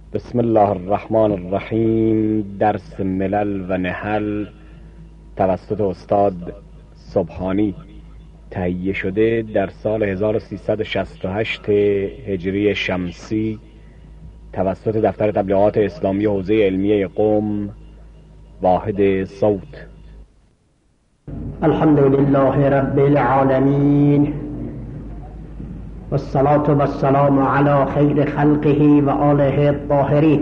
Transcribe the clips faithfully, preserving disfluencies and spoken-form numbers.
بسم الله الرحمن الرحیم. درس ملل و نحل توسط استاد سبحانی تهیه شده در سال هزار و سیصد و شصت و هشت هجری شمسی توسط دفتر تبلیغات اسلامی حوزه علمیه قم، واحد صوت. الحمد لله رب العالمین والصلاة والسلام على خیر خلقه و آله الطاهرین.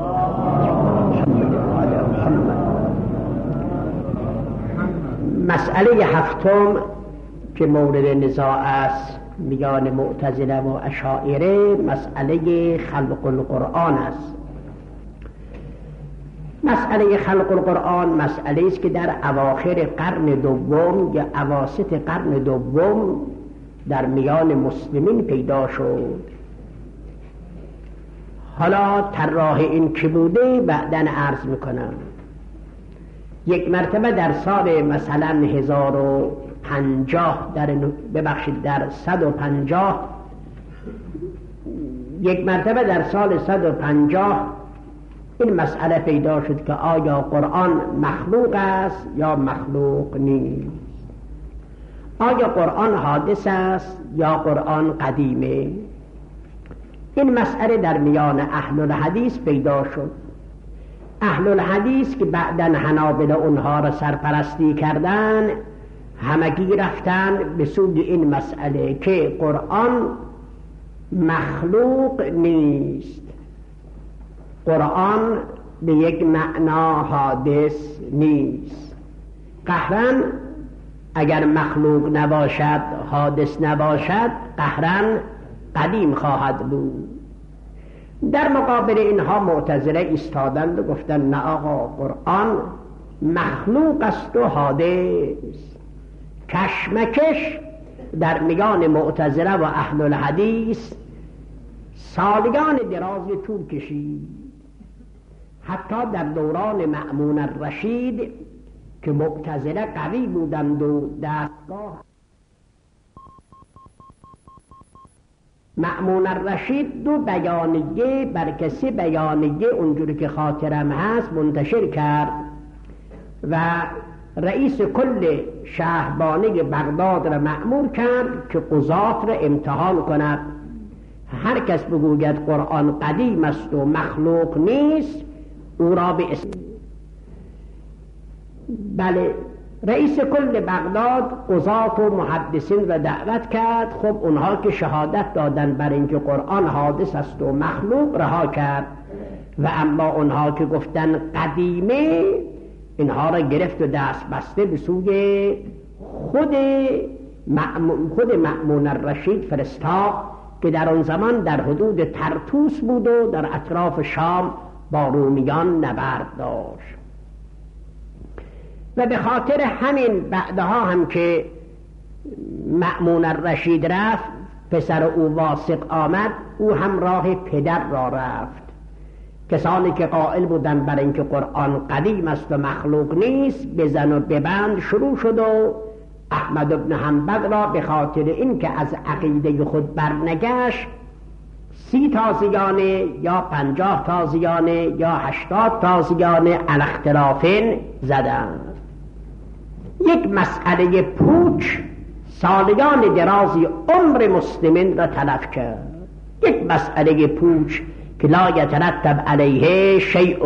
مسئله هفتم که مورد نزاع است میان معتزله و اشاعره مسئله خلق القرآن است. مسئله خلق القرآن مسئله است که در اواخر قرن دوم یا اواسط قرن دوم در میان مسلمین پیدا شد. حالا طراح این که بوده بعداً عرض میکنم. یک مرتبه در سال مثلا هزار و پنجاه در ببخشید در صد و پنجاه یک مرتبه در سال صد و پنجاه این مسئله پیدا شد که آیا قرآن مخلوق است یا مخلوق نیست، آیا قرآن حادث است یا قرآن قدیمه. این مسئله در میان اهل الحدیث پیدا شد. اهل الحدیث که بعداً حنابلة اونها را سرپرستی کردن همگی رفتن به سوی این مسئله که قرآن مخلوق نیست، قرآن به یک معنا حادث نیست. قهرن اگر مخلوق نباشد حادث نباشد قهرن قدیم خواهد بود. در مقابل اینها معتزله ایستادند و گفتند نه آقا، قرآن مخلوق است و حادث. کشمکش در میان معتزله و اهل الحدیث سالیان درازی طول کشید. حتی در دوران مأمون الرشید که معتزله قوی بودند و دستگاه مأمون الرشید دو بیانیه بر کسی بیانیه اونجوری که خاطرم هست منتشر کرد و رئیس کل شهربانی بغداد را مأمور کرد که قضات را امتحان کند. هر کس بگوید قرآن قدیم است و مخلوق نیست او را به اسم بله رئیس کل بغداد قضات و محدثین را دعوت کرد. خب اونها که شهادت دادن بر اینکه قرآن حادث است و مخلوق رها کرد و اما اونها که گفتن قدیمه اینها را گرفت و دست بسته به سوی خود مأمون خود مأمون الرشید فرستاد که در آن زمان در حدود طرطوس بود و در اطراف شام با رومیان نبرد داشت. و به خاطر همین بعدها هم که مأمون الرشید رفت پسر او واثق آمد، او هم راه پدر را رفت. کسانی که قائل بودند بر اینکه قرآن قدیم است و مخلوق نیست بزن و ببند شروع شد و احمد بن حنبل را به خاطر اینکه از عقیده خود برنگشت سی تازیانه یا پنجاه تازیانه یا هشتاد تازیانه علی اختلافین زدند. یک مسئله پوچ سالیان درازی عمر مسلمین را تلف کرد. یک مسئله پوچ که لا یترتب علیه شیء.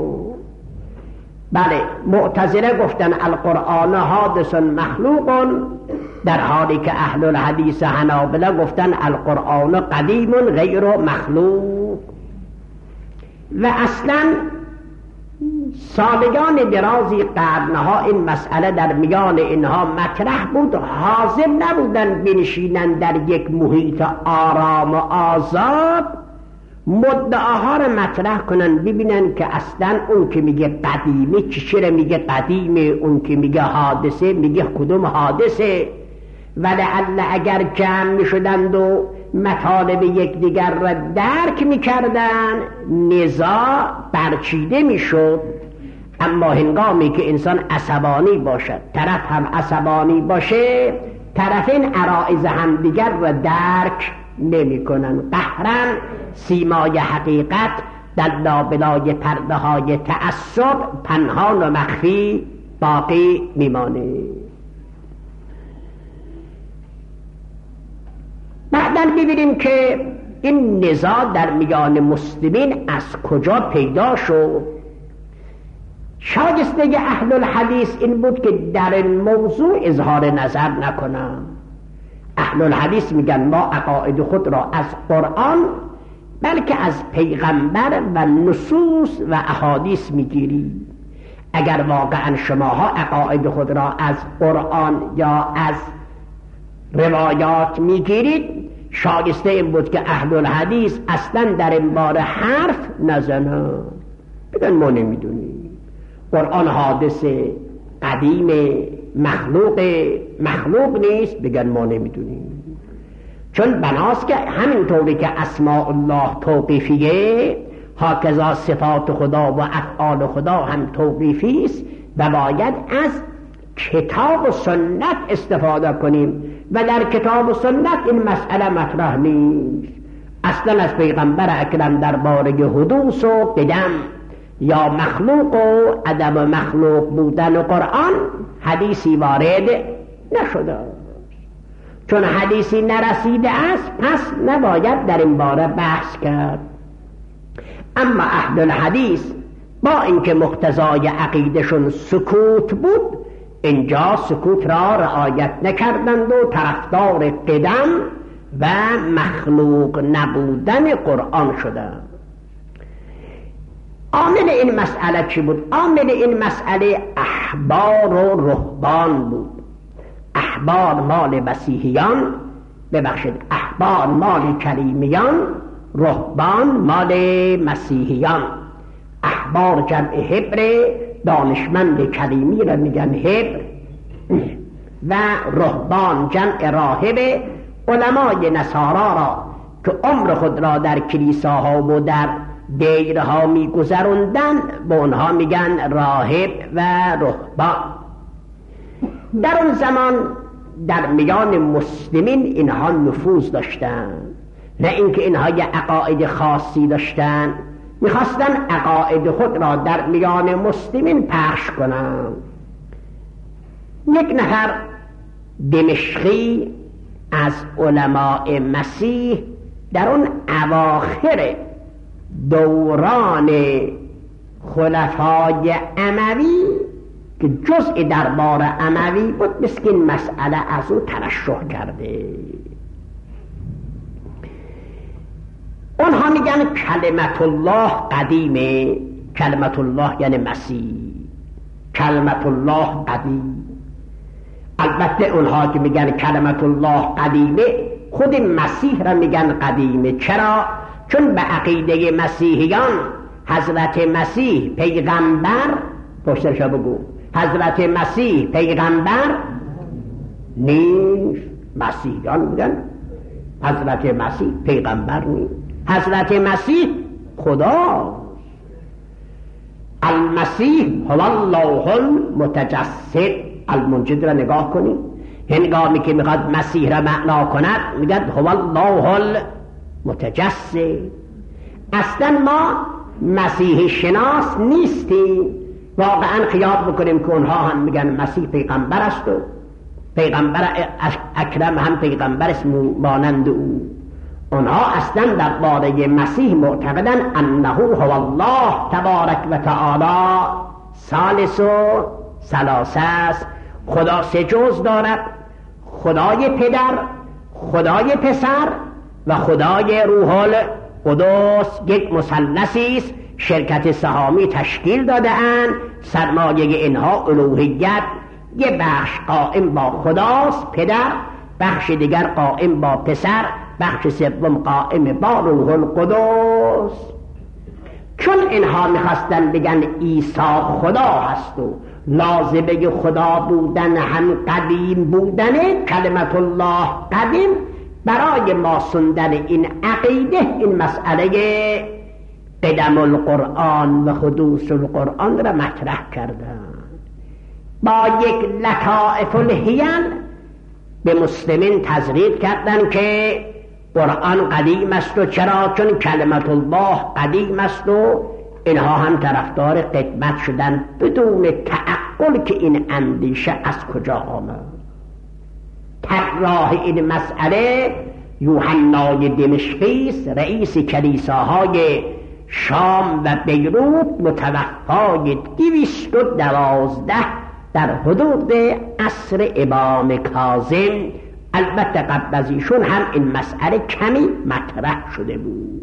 بله معتزله گفتن القرآن حادث مخلوق، در حالی که اهل الحدیث حنابلة گفتن القرآن قدیم غیر مخلوق. و اصلا سالیان درازی قرنها این مسئله در میان اینها مطرح بود. حاضر نبودن بنشینن در یک محیط آرام و آزاد مدعاها رو مطرح کنن، ببینن که اصلا اون که میگه قدیمه چرا میگه قدیمه، اون که میگه حادثه میگه کدوم حادثه. ولعل اگر جمع میشدند و مطالب یکدیگر را درک میکردن نزاع برچیده میشد. اما هنگامی که انسان عصبانی باشد، طرف هم عصبانی باشه، طرفین عرائض همدیگر را درک نمی کنن. قهرن سیمای حقیقت در لابلای پرده های تعصب پنهان و مخفی باقی میمانه. بعداً ببینیم که این نزاع در میان مسلمین از کجا پیدا شد. شایسته اهل الحدیث این بود که در این موضوع اظهار نظر نکنم. اهل الحدیث میگن ما عقاید خود را از قرآن بلکه از پیغمبر و نصوص و احادیث میگیریم. اگر واقعا شماها عقاید خود را از قرآن یا از روایات میگیرید، شایسته این بود که اهل الحدیث اصلا در این باره حرف نزنن، بگن ما نمیدونیم. قرآن حادث قدیم مخلوق مخلوق نیست، بگن ما نمیدونیم. چون بناست که همینطوری که اسماء الله توقیفیه، هاکذا صفات خدا و افعال خدا هم توقیفی است و باید از کتاب و سنت استفاده کنیم و در کتاب و سنت این مسئله مطرح نیست. اصلا از پیغمبر اکرم درباره حدوث و قدم یا مخلوق و عدم مخلوق بودن قرآن حدیثی وارد نشده. چون حدیثی نرسیده است پس نباید در این باره بحث کرد. اما اهل الحدیث با اینکه مقتضای عقیدشون سکوت بود، اینجا سکوت را رعایت نکردند و طرفدار قدم و مخلوق نبودن قرآن شدند. عامل این مسئله چی بود؟ عامل این مسئله احبار و رهبان بود. احبار مال مسیحیان، ببخشید احبار مال کلیمیان، رهبان مال مسیحیان. احبار جمع حبر، دانشمند کلیمی را میگن حبر، و رهبان جمع راهب، علمای نصارا را که عمر خود را در کلیساها و در دیرها میگذروندن به اونها میگن راهب و رهبان. در اون زمان در میان مسلمین اینها نفوذ داشتن، نه اینکه اینها یه عقاید خاصی داشتن، میخواستن عقاید خود را در میان مسلمین پخش کنن. یک نفر دمشقی از علماء مسیح در اون اواخر دوران خلفای اموی که جزء دربار اموی بود، مسکین مسئله از او ترشح کرده. اونها میگن کلمت الله قدیمه. کلمت الله یعنی مسیح. کلمت الله قدیم. البته اونها که میگن کلمت الله قدیمه، خود مسیح را میگن قدیمه. چرا؟ چون به عقیده مسیحیان حضرت مسیح پیغمبر، پشترشا بگو، حضرت مسیح پیغمبر نیست. مسیحیان میگن حضرت مسیح پیغمبر نیست، حضرت مسیح خدا. المسیح هو الله المتجسد. المنجد را نگاه کنید، هنگامی که میخواد مسیح را معنا کند میگد هو الله المتجسد. اصلا ما مسیح شناس نیستیم. واقعا خیال بکنیم که اونها هم میگن مسیح پیغمبر است و پیغمبر اکرم هم پیغمبر است مانند او. اونها اصلا در باره مسیح معتقدن انه هو الله تبارک و تعالی ثالث و ثلاثه است. خدا سه جز دارد، خدای پدر، خدای پسر و خدای روح القدس. یک مثلثی است. شرکت سهامی تشکیل داده اند. سرمایه اینها الوهیت. یه بخش قائم با خداست پدر، بخش دیگر قائم با پسر، بخش سوم قائم با روح القدس. چون اینها میخواستن بگن عیسی خدا هست و لازمه خدا بودن هم قدیم بودنه، کلمت الله قدیم، برای ماسوندن این عقیده این مسئله قدم القرآن و حدوث القرآن را مطرح کردن. با یک لطائف الحیل به مسلمین تزریق کردن که قرآن قدیم است و چرا؟ چون کلمت الله قدیم است و اینها هم طرفدار قدمت شدن بدون تعقل که این اندیشه از کجا آمد. طراح این مسئله یوحنای دمشقی است، رئیس کلیساهای شام و بیروت، متوفای دویست و دوازده در حدود عصر امام کاظم. البته قبل از ایشون هم این مسئله کمی مطرح شده بود.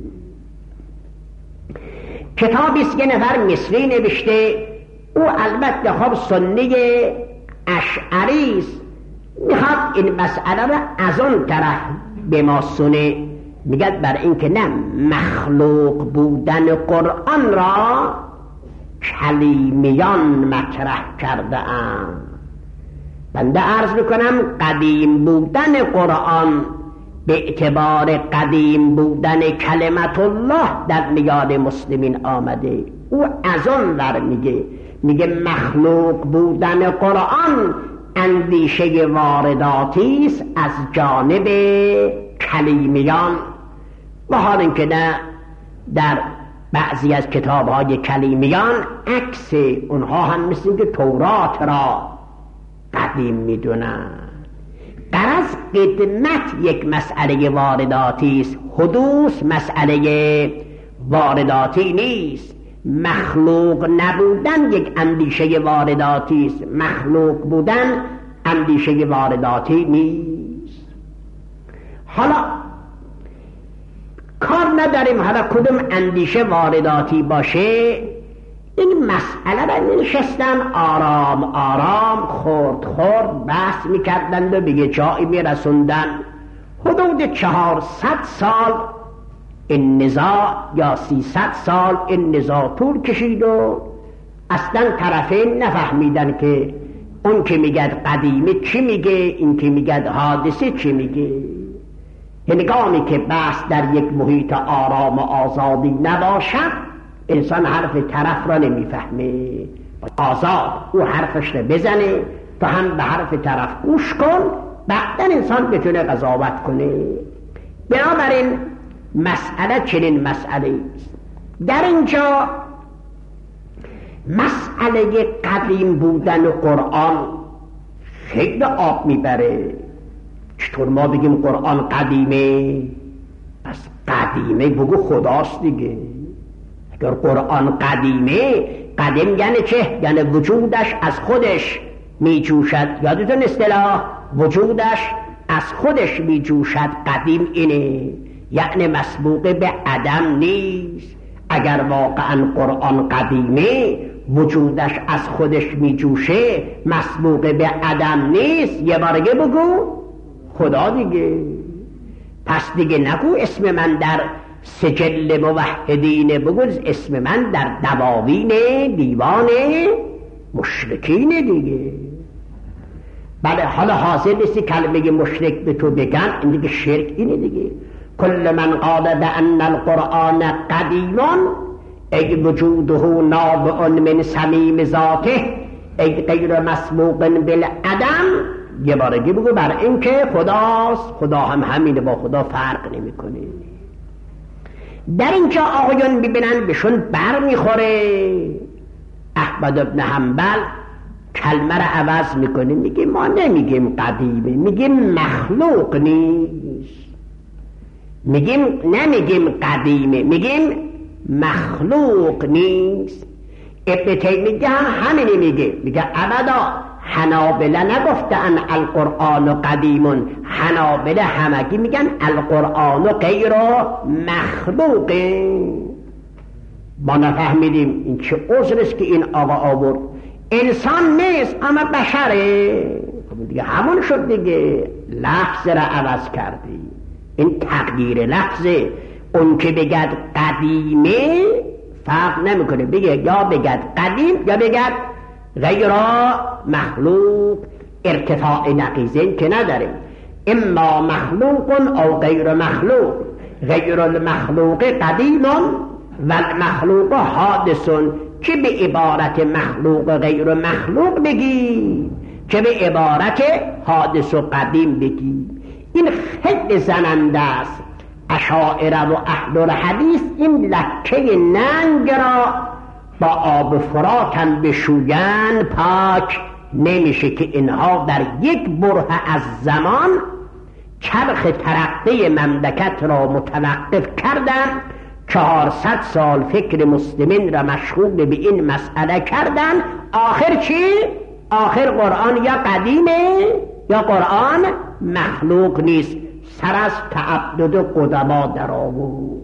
کتابی است که نفر مصری نوشته، او البته خب سنی اشعری است، میخواد این مسئله را از اون طرف به ما سنه. میگد بر این که نه، مخلوق بودن قرآن را کلیمیان مطرح کرده ام. بنده عرض میکنم قدیم بودن قرآن به اعتبار قدیم بودن کلمت الله در میان مسلمین آمده. او از اون ور میگه میگه مخلوق بودن قرآن اندیشه وارداتی است از جانب کلیمیان، و حال اینکه نه در بعضی از کتاب‌های کلیمیان عکس اونها هم مثل که تورات را قدیم میدونن. غرض قدمت یک مسئله وارداتی است، حدوث مسئله وارداتی نیست. مخلوق نبودن یک اندیشه وارداتی است، مخلوق بودن اندیشه وارداتی نیست. حالا کار نداریم حالا کدوم اندیشه وارداتی باشه، این مسئله را نشستن آرام آرام خورد خورد بحث میکردند و به جایی میرسوندن. حدود چهارصد سال این نزاع یا سیصد سال این نزاع طول کشید و اصلا طرفین نفهمیدن که اون که میگد قدیمه چی میگه، این که میگد حادثه چی میگه. هنگامی که بحث در یک محیط آرام و آزادی نباشد، انسان حرف طرف را نمیفهمه. آزاد او حرفش را بزنه، تو هم به حرف طرف گوش کن، بعدا انسان بتونه قضاوت کنه. بنابراین مسئله چنین مسئله است. در اینجا مسئله قدیم بودن قرآن خیلی آب میبره. چطور ما بگیم قرآن قدیمه؟ پس قدیمه بگو خداست دیگه. اگر قرآن قدیمه، قدیم یعنی چه؟ یعنی وجودش از خودش میجوشد. یادتون اصطلاح وجودش از خودش میجوشد، قدیم اینه، یعنی مسبوق به عدم نیست. اگر واقعا قرآن قدیمه، وجودش از خودش میجوشه، مسبوق به عدم نیست، یه بارگه بگو خدا دیگه. پس دیگه نگو اسم من در سجل موحدین، بگو اسم من در دواوین دیوان مشرکین دیگه. بله حالا حاضر نیستی کلمه مشرک به تو بگن، این دیگه شرک اینه دیگه. کل من قال بأن القرآن قدیم ای وجوده نابع من صمیم ذاته ای غیر مسبوق بالعدم. یه بارگی بگو بر این که خداست، خدا هم همینه، با خدا فرق نمی کنه. در اینجا آقایون ببینن بهشون بر میخوره. احمد ابن حنبل کلمه را عوض میکنه، میگه ما نمیگیم قدیمه، میگیم مخلوق نیست. میگیم نمیگیم قدیمه، میگیم مخلوق نیست. ابن تیمیه هم همینی میگه، میگه ابدا حنابله نگفتن القرآن قدیمون، حنابله همگی میگن القرآن غیر مخلوقه. ما نفهمیدیم این چه عذرست که این آقا آورد. انسان نیست اما بشره، دیگه همون شد دیگه، لفظ را عوض کردی. این تغییر لفظه. اون که بگد قدیمه فرق نمیکنه، بگه یا بگد قدیم یا بگد غیر مخلوق. ارتفاع نقیضین که نداریم، اما مخلوق او غیر مخلوق. غیر المخلوق قدیم و المخلوق حادث. که به عبارت مخلوق غیر مخلوق بگی، که به عبارت حادث و قدیم بگی. این خیلی زننده است. اشاعره و اهل حدیث این لکه ننگ را با آب فرات هم بشویند پاک نمیشه که اینها در یک بره از زمان چرخ ترقی مملکت را متوقف کردند. چهارصد سال فکر مسلمین را مشغول به این مسئله کردن. آخر چی؟ آخر قرآن یا قدیمه یا قرآن مخلوق نیست. سر از تعبد قدما در آورد.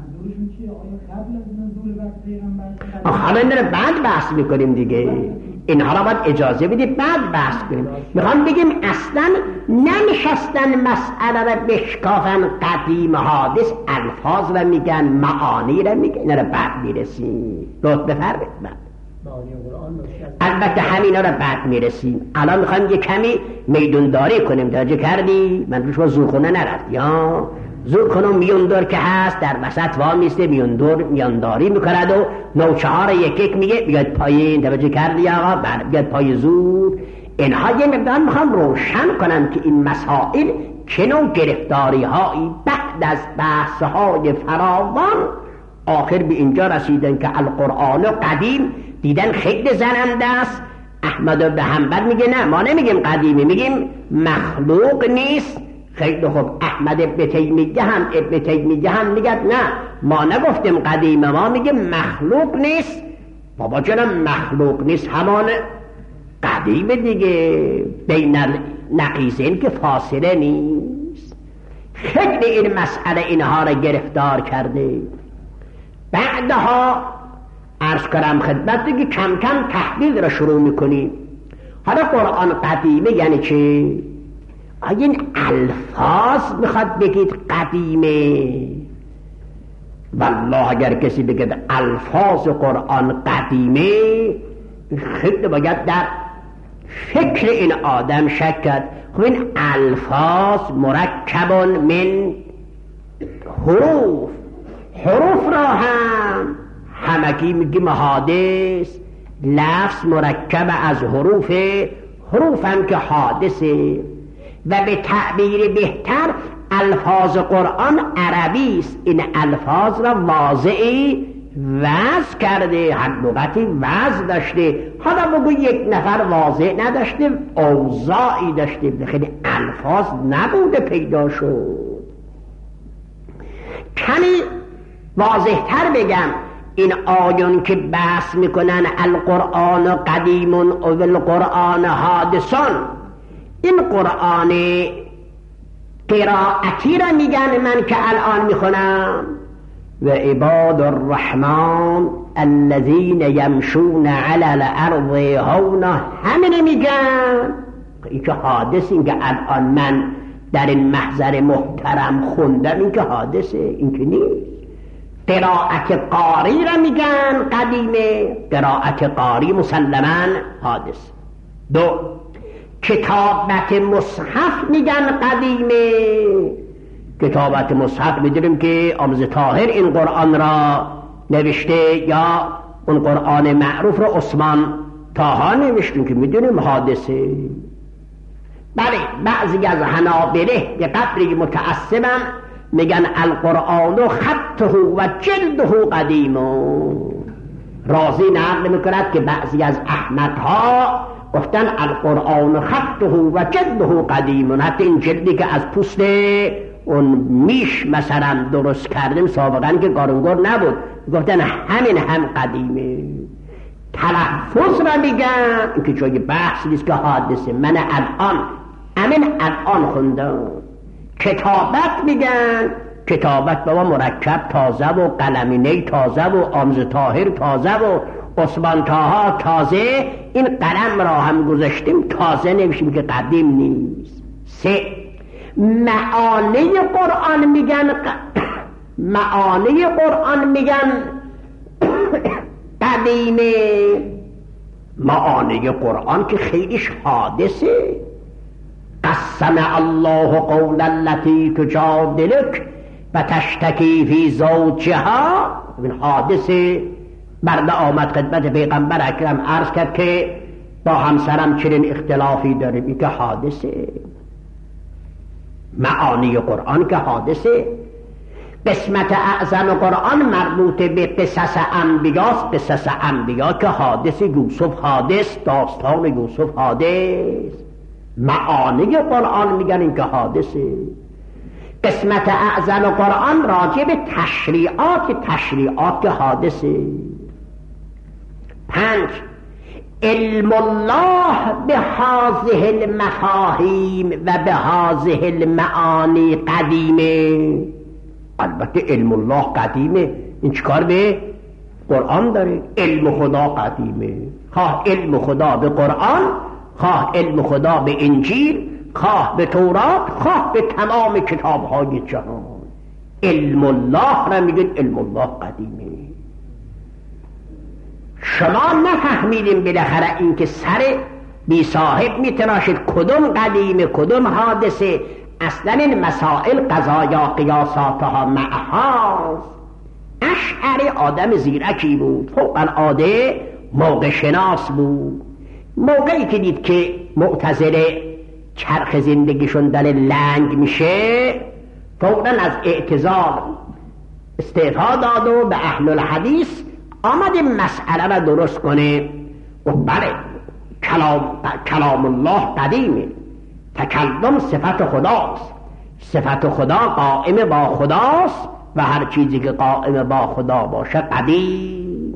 حالا این رو بعد بحث میکنیم دیگه، اینها را باید اجازه بدید بعد بحث کنیم. میخوام بگیم اصلا نمیشستن مسئله را بشکافن، قدیم حادث الفاظ را میگن، معانی را میگن، اینا را بعد میرسیم. لطف بفرمایید بعد البته همینا را بعد میرسیم. الان میخوایم یه کمی میدونداری کنیم. توجه کردی؟ من روش با زورخونه نرفت یا زور کنم میوندار که هست در وسط وا میسته میوندار میانداری میکند و نوچهار یک یک میگه بیاد پایین. توجه کردی آقا؟ بعد بیاد پای زور. اینها یه مقدار میخوام روشن کنم که این مسائل چه نوع گرفتاری هایی بعد از بحث های فراوان آخر به اینجا رسیدن که القرآن قدیم دیدن خیلی زننده است. احمد بن حنبل میگه نه ما نمیگیم قدیمی، میگیم مخلوق نیست. خیلی خوب. احمد ابن تیمیه هم ابن تیمیه هم میگه نه ما نگفتیم قدیم، ما میگیم مخلوق نیست. بابا جانم مخلوق نیست همان قدیم دیگه، بین نقیضین که فاصله نیست. خیلی این مسئله اینها را گرفتار کرده. بعدها عرض کنم خدمت دیگه کم کم تحلیل را شروع میکنیم. حالا قرآن قدیمه یعنی چه؟ آیا این الفاظ میخواد بگید قدیمه؟ والله اگر کسی بگید الفاظ قرآن قدیمه خیلی باید در فکر این آدم شک کرد. خب این الفاظ مرکب من حروف، حروف را هم همگی میگیم حادث. لفظ مرکب از حروف، حروف هم که حادثه. و به تعبیر بهتر الفاظ قرآن عربی است. این الفاظ را واضعی وضع کرده، هر لغتی وضع داشته. حالا بگو یک نفر واضع نداشته، اوضاعی داشته، خیلی الفاظ نبوده پیدا شد. کمی واضح‌تر بگم، این آیون که بحث میکنن القرآن قدیم و القرآن حادثان، این قرآن قرائتی را میگن من که الان میخونم و عباد الرحمن الذین یمشون علی الارض هونا، همین میگن. این که حادث، این که الان من در این محضر محترم خوندم، این که حادثه، این که نیست. قرائت قاری را میگن قدیمه، قرائت قاری مسلماً حادث. دو، کتابت مصحف میگن قدیمه. کتابت مصحف میدونیم که آموز طاهر این قرآن را نوشته، یا اون قرآن معروف را عثمان طاها نوشتیم که میدونیم حادثه. بله بعضی از حنابله به قدری متعصبن میگن القرآن خطه و جلده قدیم. راضی نقل میکند که بعضی از احمدها گفتن القرآن خطه و جلده قدیم. حتی این جلدی که از پوست اون میش مثلا درست کردیم سابقا که گارنگور نبود، گفتن همین هم قدیمه. تلفظ را میگن، این که جای بحث نیست که حادثه. من الان همین الان خوندم. کتابت میگن، کتابت بابا مرکب تازه و قلمینه تازه و آموز طاهر تازه و عثمان طاها تازه. این قلم را هم گذاشتیم تازه نوشتیم که قدیم نیست. سه، معانی قرآن میگن معانی قرآن میگن قدیمه. معانی قرآن که خیلیش حادثه. قسم الله قول التي تجادلك و تشتکی فی زوجها، این حادثه. مرد آمد خدمت پیغمبر اکرم عرض کرد که با همسرم چنین اختلافی داریم، این که حادثه. معانی قرآن که حادثه. قسمت اعظم قرآن مربوط به قصص انبیاست. قصص انبیا که حادث یوسف حادث، داستان یوسف حادث، معانی قرآن میگن این که حادثه. قسمت اعظم قرآن راجع به تشریعات، تشریعات که حادثه. پنج، علم الله به هذه المفاهیم و به هذه المعانی قدیمه. البته علم الله قدیمه، این چیکار به قرآن داره؟ علم خدا قدیمه، خواه علم خدا به قرآن، خواه علم خدا به انجیل، خواه به تورات، خواه به تمام کتاب‌های جهان. علم الله را میگن علم الله قدیمه. شما نفهمیدیم بالاخره این که سر بی صاحب میتراشید کدوم قدیمه کدوم حادثه. اصلا این مسائل قضایا قیاساتها معهاست. اشعری آدم زیرکی بود، فوق العاده موقع شناس بود. موقعی که دید که معتزله چرخ زندگیشون داره لنگ میشه، فوقا از اعتزال استعفا داد و به اهل الحدیث آمد این مسئله را درست کنه. و بله کلام, کلام الله قدیمه، تکلم صفت خداست، صفت خدا قائم با خداست و هر چیزی که قائم با خدا باشه قدیم.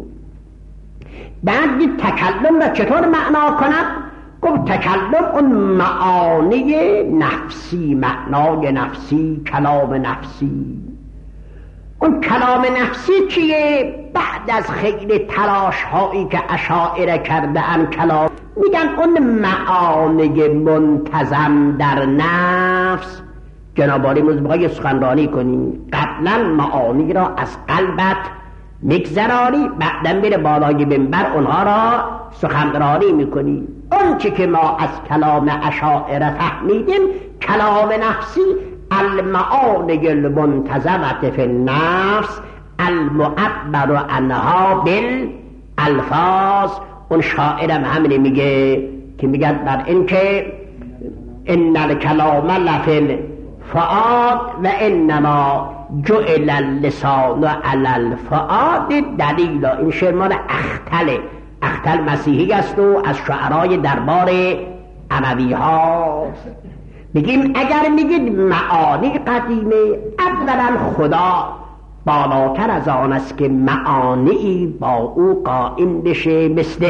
بعد دید تکلم را چطور معنا کنم؟ گفت تکلم اون معانی نفسی، معنای نفسی، کلام نفسی. اون کلام نفسی چیه؟ بعد از خیلی تلاش هایی که اشاعره کرده ان کلام، میگن اون معانی منتظم در نفس. جناب عالی میخوای سخنرانی کنی، قبلا معانی را از قلبت میگذرانی، بعدا میره بالای منبر اونها را سخنرانی میکنی. اون چی که ما از کلام اشاعره فهمیدیم کلام نفسی المعانی المنتظمت فی النفس المعبر عنها بالالفاظ. اون شاعرم همینه میگه که میگن بر این که ان الکلام لفی الفؤاد و انما جعل اللسان علی الفؤاد دلیل. این شعر مال اختله. اختل مسیحی است و از شعرای دربار اموی هاست. بگیم اگر میگید معانی قدیمه، اولا خدا بالاتر از آن است که معانی با او قائم بشه مثل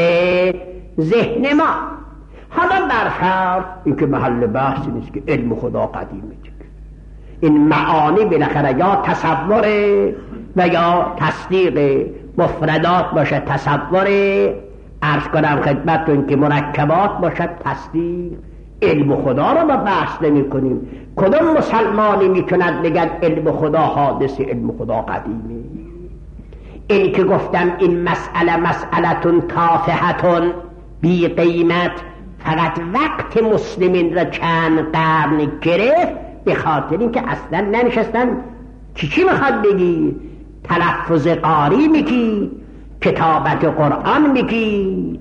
ذهن ما. حالا برفرض این که محل بحث نیست که علم خدا قدیمه، این معانی بالاخره یا تصوره و یا تصدیق. مفردات باشه تصوره، عرض کنم خدمتتون که مرکبات باشه تصدیق. علم خدا رو ما بحث نمی کنیم. کدوم مسلمانی میتوند بگد علم خدا حادث، علم خدا قدیمه؟ این که گفتم این مسئله مسئلتون تافهتون بی قیمت، فقط وقت مسلمین را چند قرن گرفت به خاطر این که اصلا ننشستن چی چی میخواد بگی. تلفظ قاری میگی، کتابت قرآن میگی،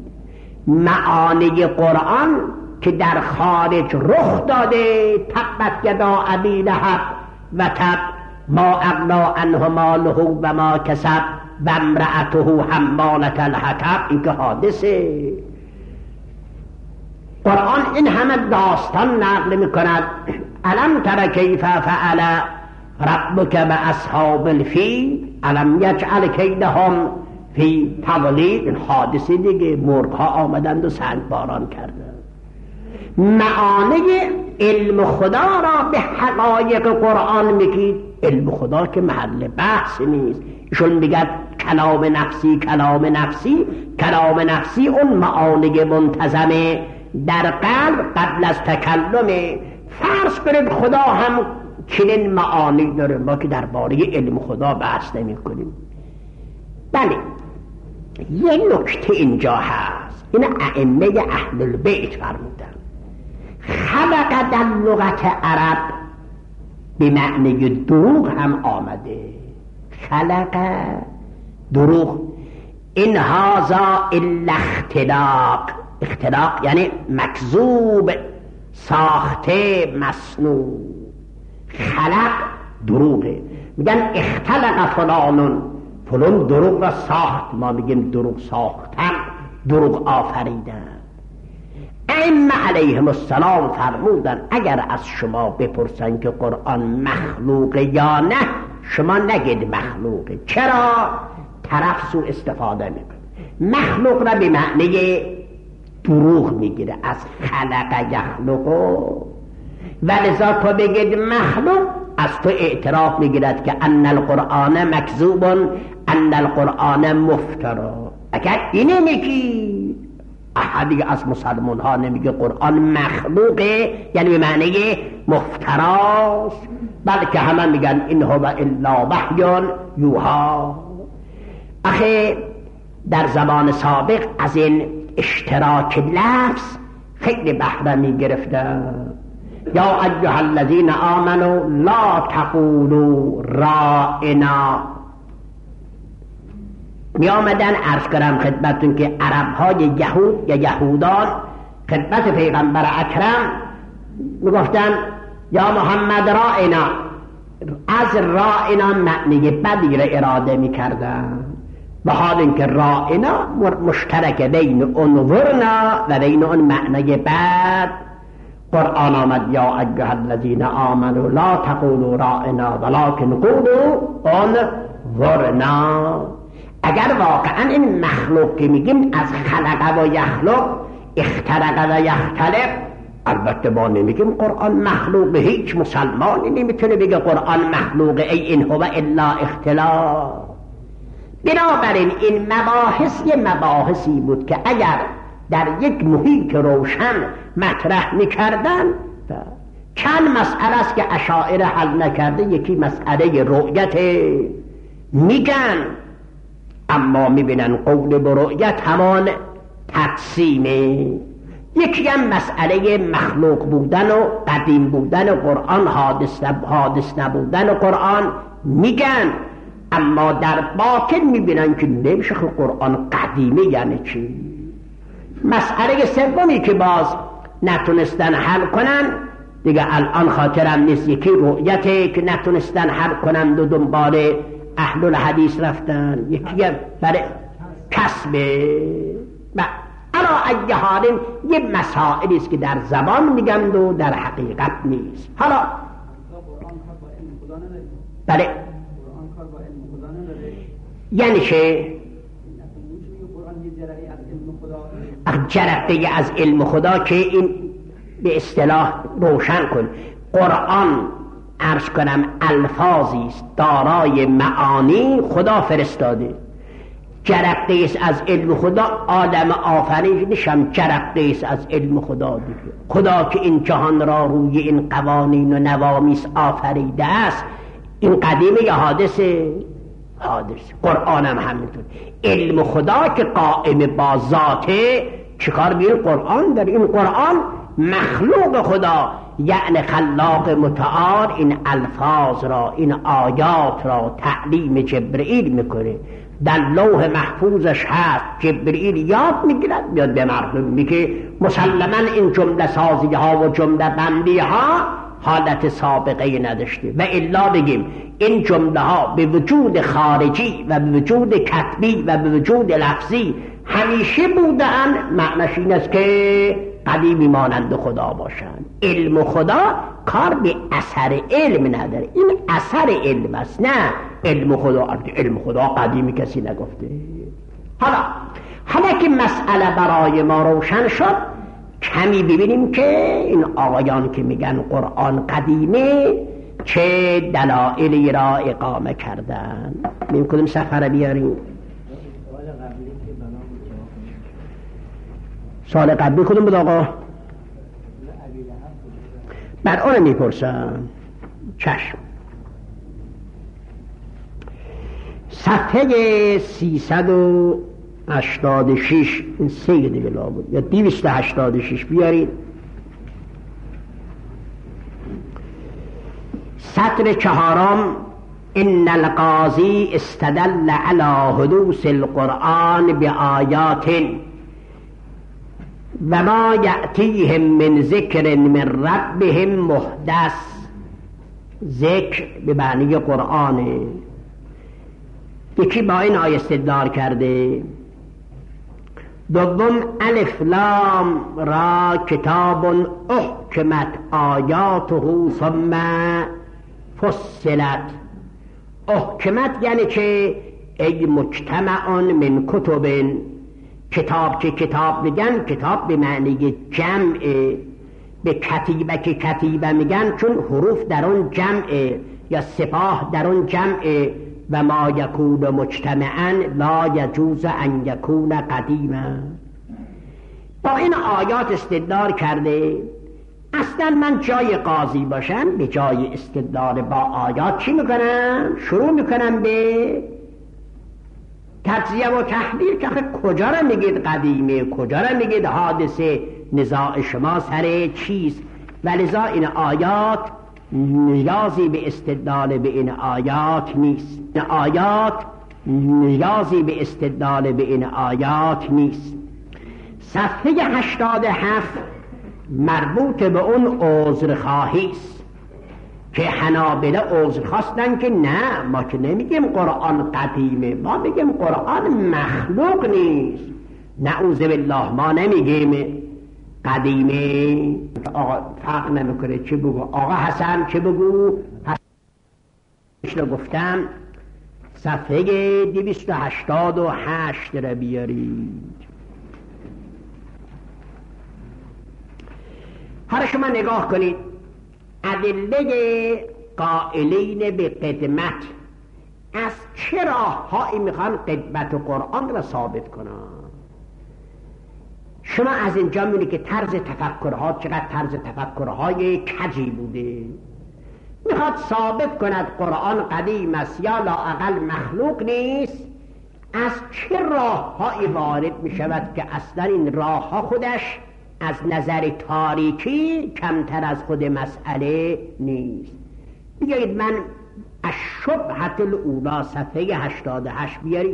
معانی قرآن که در خارج رخ داده. تبت یدا ابی لهب و تب ما اغنی عنه ماله و ما کسب و امرأته حمالة الحطب. این که حادثه. قرآن این همه داستان نقل میکند. الم تر کیف فعل ربک باصحاب الفیل الم یجعل کیدهم فی تضلیل. این حادثه دیگه، مرغ ها آمدند و سنگ باران کردند. معانی علم خدا را به حقایق قرآن میگید. علم خدا که محل بحث نیست. ایشون میگد کلام نفسی، کلام نفسی، کلام نفسی اون معانی منتظمه در قلب قبل از تکلم. فرض کنید خدا هم چنین معانی داره، ما که درباره علم خدا بحث نمی کنیم. بله یه نکته اینجا هست، این ائمه اهل البیت فرمودن خلق در لغت عرب به معنی دروغ هم آمده. خلق دروغ. این هذا الا اختلاق. اختلاق یعنی مکذوب، ساخته، مصنوع. خلق دروغه. میگن اختلق فلانون، فلان دروغ را ساخت، ما میگیم دروغ ساختن، دروغ آفریدن. ائمه علیهم السلام فرمودن اگر از شما بپرسن که قرآن مخلوقه یا نه، شما نگید مخلوقه. چرا؟ طرف سو استفاده میکنه. مخلوق را به معنی دروغ میگیره، از خلق یخلقو، و لذا تو بگید مخلوق، از تو اعتراف میگیرد که ان القرآن مکذوب، ان القرآن مفترا. اگر اینه میگی، احدی از مسلمان ها نمیگه قرآن مخلوقه یعنی به معنی مفتراست، بلکه همه میگن این هو الا وحی یوحی. اخی در زمان سابق از این اشتراک لفظ خیلی بهره میگرفتن. یا ایها الذین آمنوا لا تقولوا رائنا. می آمدن عرض کنم خدمتون که عرب های یهود یا یهودان خدمت پیغمبر اکرم می گفتن یا محمد رائنا. از رائنا معنی بدی را اراده می کردن، به حال اینکه رائنا مشترک بین انظرنا و بین اون معنی بد. قرآن آمد یا ایها الذین آمنوا لا تقولوا رائنا ولکن قولوا انظرنا. اگر واقعا این مخلوق که میگیم از خلق و یخلق، اخترق و یختلق، البته ما نمیگیم قرآن مخلوق، هیچ مسلمانی نمیتونه بگه قرآن مخلوقه، ای این هو الا اختلاق. بنابراین این مباحث یه مباحثی بود که اگر در یک محیط روشن مطرح میکردن، چند مسئله است که اشاعره حل نکرده. یکی مسئله رؤیت میگن، اما میبینن قول به رؤیت همان تقسیمه. یکی هم مسئله مخلوق بودن و قدیم بودن و قرآن حادث, حادث نبودن و قرآن میگن، اما در باطن میبینن که نمیشه که قرآن قدیمه یعنی چی. مسئله سومی که باز نتونستن حل کنن دیگه الان خاطرم نیست، یکی رؤیته که نتونستن حل کنن و دنبال اهل الحدیث رفتن، یکی هم برای کسبه. و علا ای حال یه مسائلی است که در زبان میگند و در حقیقت نیست. حالا بله یعنی چه؟ جرقه از علم خدا که این به اصطلاح روشن کن. قرآن عرض کنم الفاظی است دارای معانی خدا فرستاده. جرقه است از علم خدا، آدم آفرینش هم جرقه است از علم خدا دیگه. خدا که این جهان را روی این قوانین و نوامیس آفریده است، این قدیمه یا حادثه؟ حادث. قرآن هم همینطور. علم خدا که قائم با ذاته، چیکار بیل قرآن؟ در این قرآن مخلوق خدا یعنی خلاق متعال این الفاظ را، این آیات را تعلیم جبرئیل میکنه. در لوح محفوظش هست، جبرئیل یاد میگیرد میاد به مردم میگه مسلما این جمله سازی ها و جمله بندی ها حالت سابقه نداشته، و الا بگیم این جمله ها به وجود خارجی و به وجود کتبی و به وجود لفظی همیشه بودن، معنیش این است که قدیمی مانند خدا باشند. علم خدا کار به اثر علم نداره، این اثر علم است، نه علم خدا. علم خدا قدیمی کسی نگفته. حالا حالا که مسئله برای ما روشن شد، کمی ببینیم که این آقایان که میگن قرآن قدیمه چه دلایلی را اقامه کردن. ببین کدوم سفر بیاریم. سال قبلی کدوم بود آقا؟ بر آن میپرسم. چشم. صفحه سیصد و هشتاد و شش، این سه دیگه لابد، یا دویست و هشتاد و شش بیارید. سطر چهارم، ان القاضی استدل علی حدوث القرآن بآیات و ما یأتیهم من ذکر من ربهم محدث. ذکر به معنی قرآنه. یکی با این آیه استدلال کرده. دوم الف لام را کتاب احکمت آیاته ثم فصلت. احکمت یعنی که ای مجتمعان من کتب، کتاب که کتاب میگن کتاب به معنی جمعه، به کتیبه که کتیبه میگن چون حروف در اون جمعه یا سپاه در اون جمعه. و ما یکون مجتمعا لا یجوز ان یکون قدیما. با این آیات استدلال کرده. اصلا من جای قاضی باشم به جای استدلال با آیات چی میکنم؟ شروع میکنم به تجزیه و تحلیل که کجا را میگید قدیمه، کجا را میگید حادثه، نزاع شما سر چیست. ولذا این آیات نیازی به استدلال به این آیات نیست. این آیات نیازی به استدلال به این آیات نیست. صفحه هشتاد و هفت مربوط به اون عذرخواهی است که حنابله عذر خواستن که نه، ما که نمیگیم قرآن قدیمه، ما میگیم قرآن مخلوق نیست. نعوذ بالله، ما نمیگیم قدیمه. آقا فرق نمیکنه چه بگو، آقا حسن چه بگو. حسن گفتم صفحه دویست و هشتاد و هشت را بیارید. حالا شما نگاه کنید ادله قائلین به قدمت از چه راههایی میخوان قدمت قرآن را ثابت کنن. شما از اینجا میبینید که طرز تفکرها چقدر طرز تفکرهای کجی بوده. میخواد ثابت کند قرآن قدیم است یا لااقل مخلوق نیست. از چه راههایی وارد میشود که اصلا این راهها خودش از نظر تاریکی کمتر از خود مسئله نیست. بیایید من الشبهة الاولی صفحه هشتاد و هشت بیارید.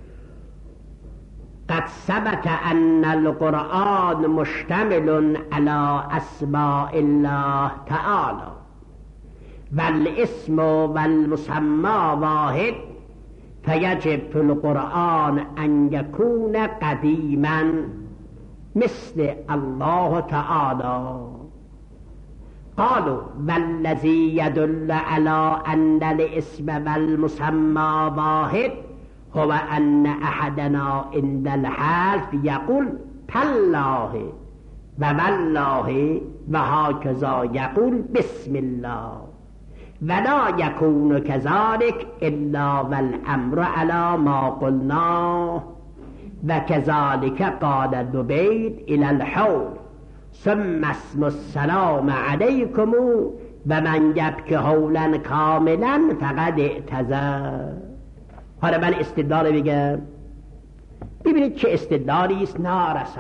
قد ثبت ان القرآن مشتمل على اسماء الله تعالی والاسم والمسمى واحد فیجب فی القرآن ان یکون قدیما مثل الله تعالی. قالوا والذی يدل على ان الاسم والمسمى واحد هو ان احدنا عند الحلف یقول تالله و والله و هكذا یقول بسم الله ولا یکون كذلك الا والامر على ما قلنا و كذلك قال دبید الى الحول ثم اسم السلام علیکم و من یبک حولا کاملا فقد اعتذر. حالا من استدلال بگم، ببینید چه استدلالی است نارسا.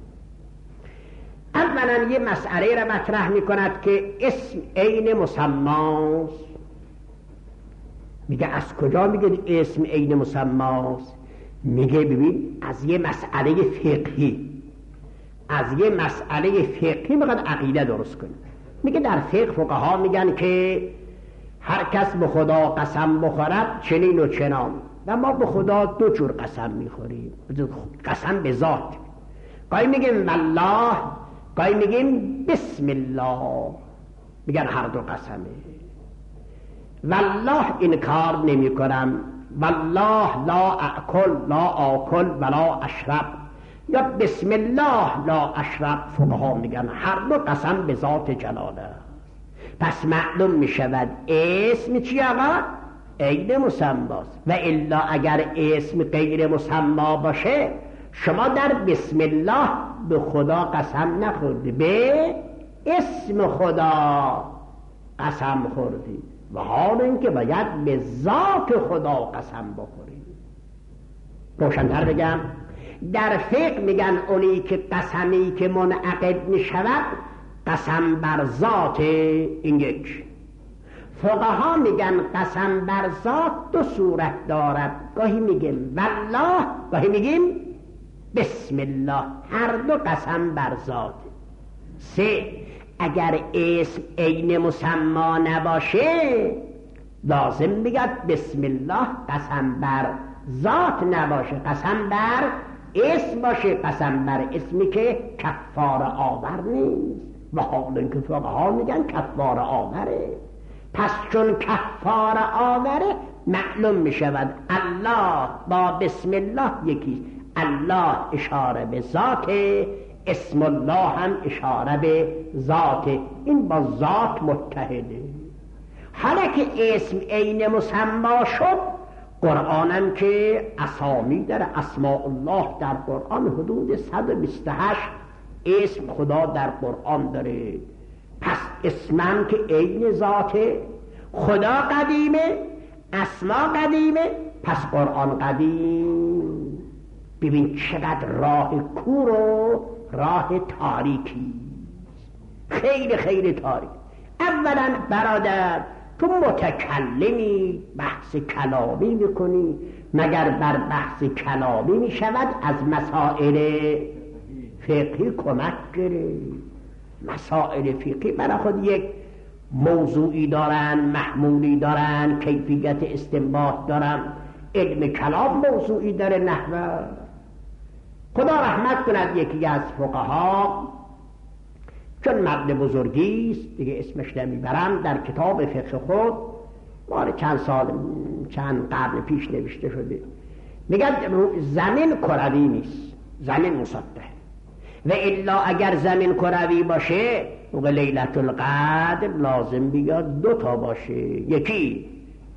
اولا یه مسئله را مطرح می کند که اسم عین مسماست. میگه از کجا میگه اسم عین مسماست؟ میگه ببین از یه مسئله فقهی، از یه مسئله فقهی میخواد عقیده درست کنه. میگه در فقه فقها میگن که هر کس به خدا قسم بخورد چنین و چنان، و ما به خدا دو جور قسم میخوریم. قسم به ذات، گاهی میگیم والله، گاهی میگیم بسم الله، میگن هر دو قسمه. والله این کار نمی کنم، والله لا اکل لا آکل ولا اشرب، یا بسم الله لا اشرب. فقها میگن هر دو قسم به ذات جلاله. پس معلوم میشود اسم چی آقا؟ عین مسماست. و الا اگر اسم غیر مسما باشه شما در بسم الله به خدا قسم نخوردی، به اسم خدا قسم خوردی، و حال اینکه باید به ذات خدا قسم بخوری. روشن‌تر بگم، در فقه میگن اونی که قسمی که منعقد میشود قسم بر ذات این یک. فقها میگن قسم بر ذات دو صورت دارد، گاهی میگیم والله، گاهی میگیم بسم الله، هر دو قسم بر ذات. سه، اگر اسم عین مسما نباشه لازم بگد بسم الله، قسم بر ذات نباشه، قسم بر اسم باشه، قسم بر اسمی که کفاره آور نیست. و حالا اینکه فقها میگن کفاره آوره، پس چون کفاره آوره معلوم میشود الله با بسم الله یکیست. الله اشاره به ذاته، اسم الله هم اشاره به ذاته، این با ذات متحده. حالا که اسم عین مسما شد، قرآنم که اسامی داره، اسماء الله در قرآن حدود صد و بیست و هشت اسم خدا در قرآن داره. پس اسمم که عین ذاته، خدا قدیمه، اسما قدیمه، پس قرآن قدیم. ببین چقدر راه کور و راه تاریکی، خیلی خیلی تاریک. اولا برادر تو متکلمی، بحث کلامی میکنی، مگر بر بحث کلامی میشود از مسائل فقهی کمک گرفت؟ مسائل فقهی برای خود یک موضوعی دارن، محمولی دارن، کیفیت استنباط دارن. علم کلام موضوعی داره، نحوه. خدا رحمت کند یکی از فقها، چون مرد بزرگیست دیگه اسمش نمیبرم، در کتاب فقه خود مال چند سال چند قرن پیش نوشته شده، میگه زمین کروی نیست، زمین مسطح. و الا اگر زمین کروی باشه موقع لیلت القدر لازم بیاد دو تا باشه، یکی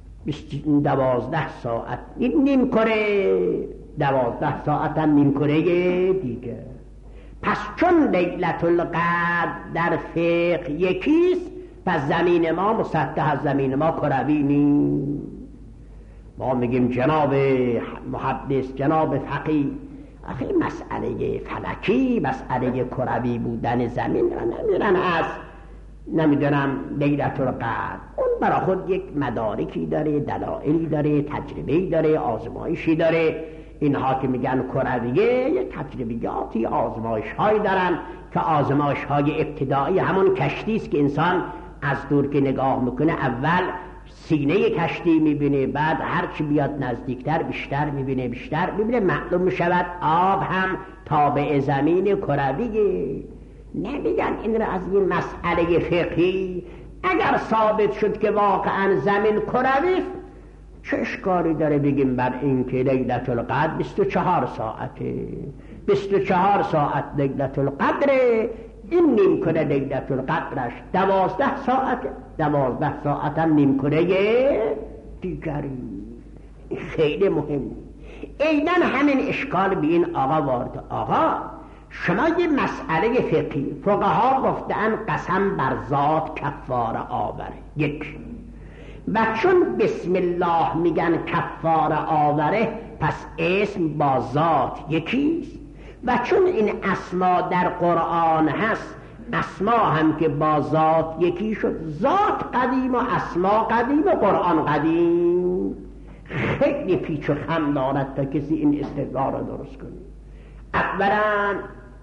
دوازده ساعت این نیم کره، دوازده ساعت هم نیم کره دیگه. پس چون لیلت القدر در فقه یکیست، پس زمین ما مسطح از زمین ما کروی نیست. ما میگیم جناب محدث، جناب فقیه، آخه مسئله فلکی، مسئله کروی بودن زمین را نمیرن از نمیدونم لیلت القدر. اون برای خود یک مدارکی داره، دلایلی داره، تجربه‌ای داره، آزمایشی داره. اینها که میگن کرویه یک تجربیاتی، آزمایش‌هایی دارن که آزمایش‌های ابتدایی همون کشتی است که انسان از دور که نگاه میکنه اول سینه کشتی میبینه، بعد هرچی بیاد نزدیکتر بیشتر میبینه، بیشتر میبینه، معلوم میشود آب هم تابع زمین کرویه. نمیگن این را از این مسئله فقهی اگر ثابت شد که واقعا زمین کروی، چه اشکالی داره بگیم بر این که لیلت القدر بیست و چهار ساعته، بیست و چهار ساعت لیلت القدره، این نیم کره لیلت القدرش دوازده ساعت، دوازده ساعت هم نیم کره دیگری. خیلی مهم. اینا همین اشکال به این آقا وارد. آقا شما یه مسئله فقهی، فقها گفتن قسم بر ذات کفاره آوره، یک. و چون بسم الله میگن کفاره آوره، پس اسم با ذات یکیست. و چون این اسما در قرآن هست، اسما هم که با ذات یکی شد، ذات قدیم و اسما قدیم و قرآن قدیم. خیلی پیچ و خم دارد تا کسی این استدلال را درست کنه. اولا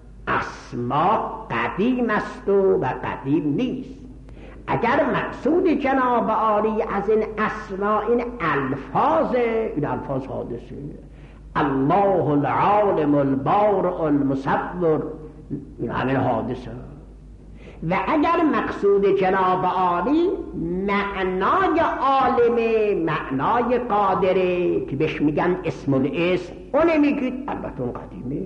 اسما قدیم است و قدیم نیست. اگر مقصود جناب عالی از این اسما این الفاظ، این الفاظ حادثه، الله العالم البارئ المصور، این همین حادثه. و اگر مقصود جناب عالی معنای عالمه، معنای قادره که بهش میگن اسم الاسم، اون میگید البته اون قدیمه.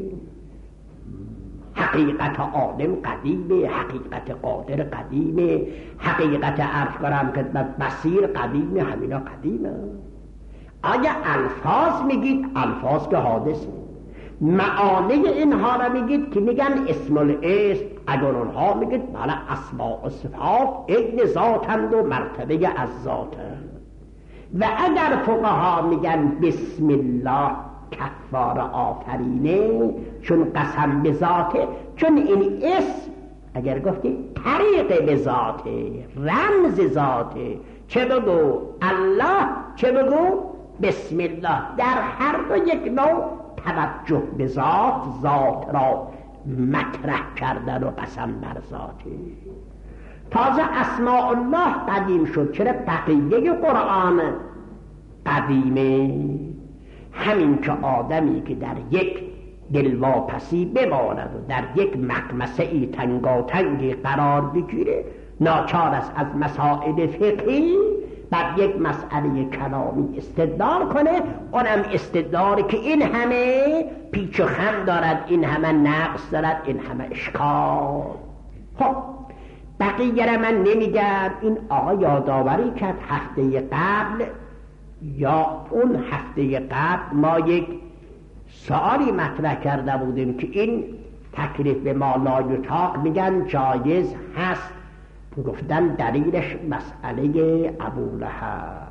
حقیقت عالم قدیمه، حقیقت قادر قدیمه، حقیقت عرض کنم خدمت بصیر قدیمه، همینا قدیمه. آیا الفاظ میگید؟ الفاظ که حادثه. معانی اینها را میگید که میگن اسم الاسم. اگر اونها میگید بله اسماء و صفات عین ذاتند و مرتبه از ذاتند. و اگر فقها میگن بسم الله کفاره آفرینه، چون قسم به ذاته، چون این اسم اگر گفتی طریق به ذاته، رمز ذاته، چه بگو الله چه بگو بسم الله، در هر دو یک نوع توجه به ذات، ذات را مطرح کردن و قسم بر ذاته. تازه اسماء الله قدیم شد. چرا؟ بقیه قرآن قدیمه. همین که آدمی که در یک دلواپسی بماند و در یک مخمسه تنگاتنگی قرار بگیره، ناچار است از مسائل فقهی بر یک مسئله کلامی استدلال کنه، اونم استدلالی که این همه پیچ و خم دارد، این همه نقص دارد، این همه اشکال. خب بقیه را من نمیگم. این آقا یادآوری کرد هفته قبل یا اون هفته قبل ما یک سوالی مطرح کرده بودیم که این تکلیف به ما لا یطاق میگن جایز هست. گفتن دلیلش مسئله ابولهب.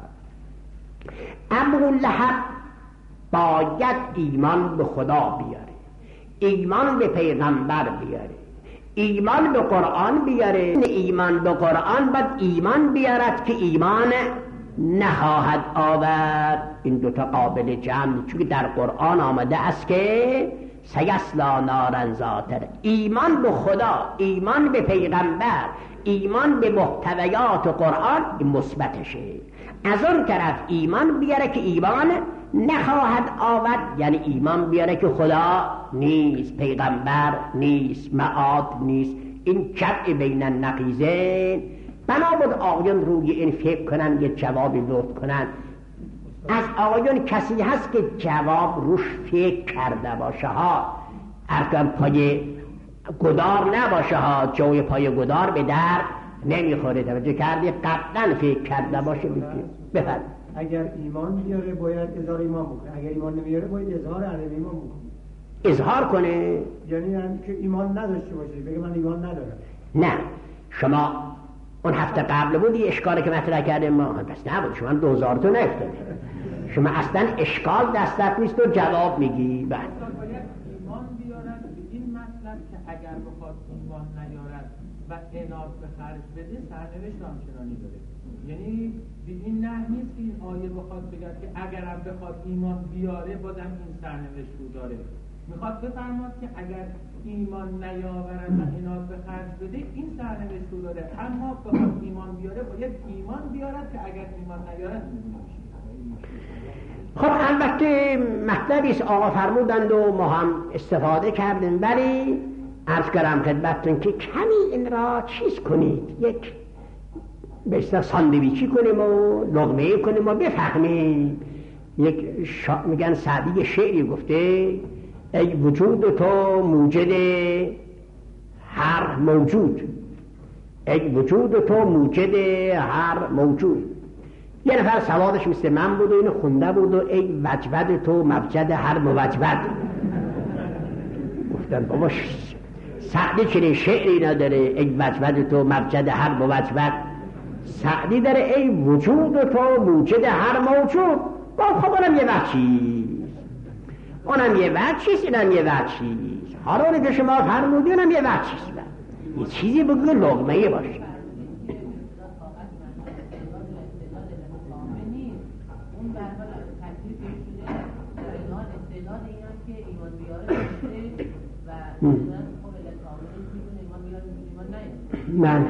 ابولهب باید ایمان به خدا بیاره، ایمان به پیغمبر بیاره، ایمان به قرآن بیاره. ایمان به قرآن باید ایمان بیارد که ایمان نخواهد آورد. این دوتا قابل جمع، چون در قرآن آمده است که سیصلی نارا ذات. ایمان به خدا، ایمان به پیغمبر، ایمان به محتویات قرآن این مثبتشه. از اون طرف ایمان بیاره که ایمان نخواهد آورد، یعنی ایمان بیاره که خدا نیست، پیغمبر نیست، معاد نیست. این جمع بین النقیضین. بنا بود آقایون روی این فکر کنن، یه جوابی لطف کنن. از آقایون کسی هست که جواب روش فکر کرده باشه ها، ارکان پای گدار نباشه ها، جوی پای گدار به در نمیخوره. توجه کردی؟ قبلا فکر کرده باشه. بفرد اگر ایمان بیاره باید اظهار ایمان بکنه، اگر ایمان نمیاره باید اظهار عدم ایمان بکنه. اظهار کنه یعنی هم که ایمان نداشته باشه، بگه من ایمان ندارم. نه، شما اون هفته قبل بودی اشکالی که مطرح کردیم ما بس نبود، شما دو هزار تو نفتاده، شما اصلا اشکال دستت نیست و جواب میگی. بعد ایمان بیارد به این مطلب که اگر بخواد ایمان نیارد و عناد به خرج بده سرنوشت همچنانی داره. یعنی به این نحو نیست که این آیه بخواد بگه که اگرم بخواد ایمان بیاره بازم این سرنوشت رو داره. میخواد بفرماد که اگر ایمان نیاورد و عناد به خرج بده این سرنوشت رو داره، اما بخواد ایمان بیاره باید ایمان بیارد که اگر ایمان نیارد نمیشه. خب البته مطلبی است آقا فرمودند و ما هم استفاده کردیم، ولی عرض کردم خدمتتون که کمی این را چیز کنید، یک به اصطلاح ساندویچی کنیم و لقمه کنیم و بفهمیم. یک شا... میگن سعدی شعری گفته ای وجود تو موجد هر موجود، ای وجود تو موجد هر موجود. یه نفر سوادش مثل من بود و اینو خونده بود و ای وجود تو مبجد هر موجود. گفتن بابا سعدی چنین شعری نداره، ای وجود تو مبجد هر موجود. سعدی داره ای وجود تو موجد هر موجود. با خب اونم یه وچیز، اونم یه وچیز، اینم یه وچیز. حالا اونی که شما فرمودی اونم یه وچیز، یه چیزی بگو لقمه باشه. من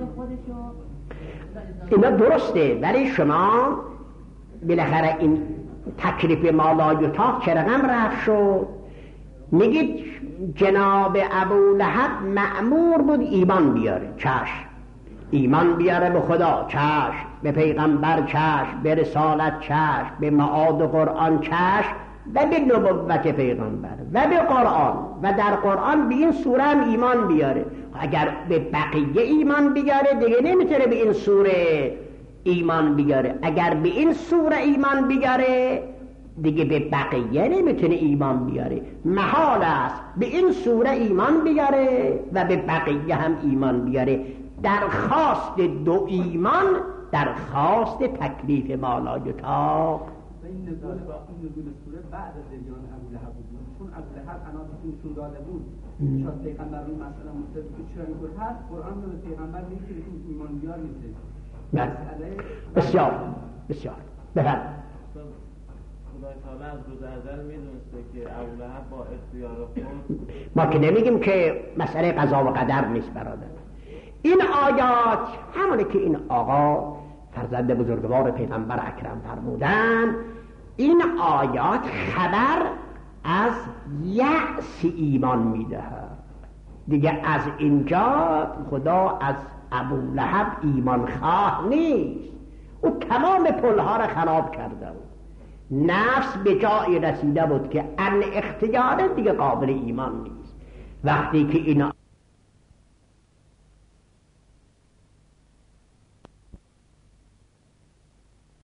اینا درسته، ولی شما بالاخره این تکلیف ما لا یطاق چه رقم رفت شد؟ میگید جناب ابولهب مأمور بود ایمان بیاره، چشم، ایمان بیاره به خدا، چشم، به پیغمبر، چشم، به رسالت، چشم، به معاد قرآن، چشم، و به نبوت پیغمبر و به قرآن و در قرآن به این سوره هم ایمان بیاره. اگر به بقیه ایمان بیاره دیگه نمیتونه به این سوره ایمان بیاره. اگر به این سوره ایمان بیاره دیگه به بقیه نمیتونه ایمان بیاره. محال است به این سوره ایمان بیاره و به بقیه هم ایمان بیاره. درخواست دو ایمان درخواست تکلیف ما لا یطاق. این نزول با این نزول سوره بعد از جریان ابولهب بود، چون ابولهب عناد اصول داده بود شاید پیغمبر رو مثلا مستد که چرا اینطور هست قرآن رو به پیغمبر میگه که این ایمان بیار نیست. بسیار بسیار بفرد خدای تعالی از روز ازل میدونسته که ابولهب با اختیار خود. ما که نمیگیم که مسئله قضا و قدر نیست برادر، این آیات همونه که این آقا فرزند بزرگوار پیغمبر اکرم فرمودن، این آیات خبر از یأس ایمان میدهد. دیگه از اینجا خدا از ابولهب ایمان خواه نیست، او تمام پلها را خراب کرده بود. نفس به جایی رسیده بود که ان اختیاره دیگه قابل ایمان نیست. وقتی که این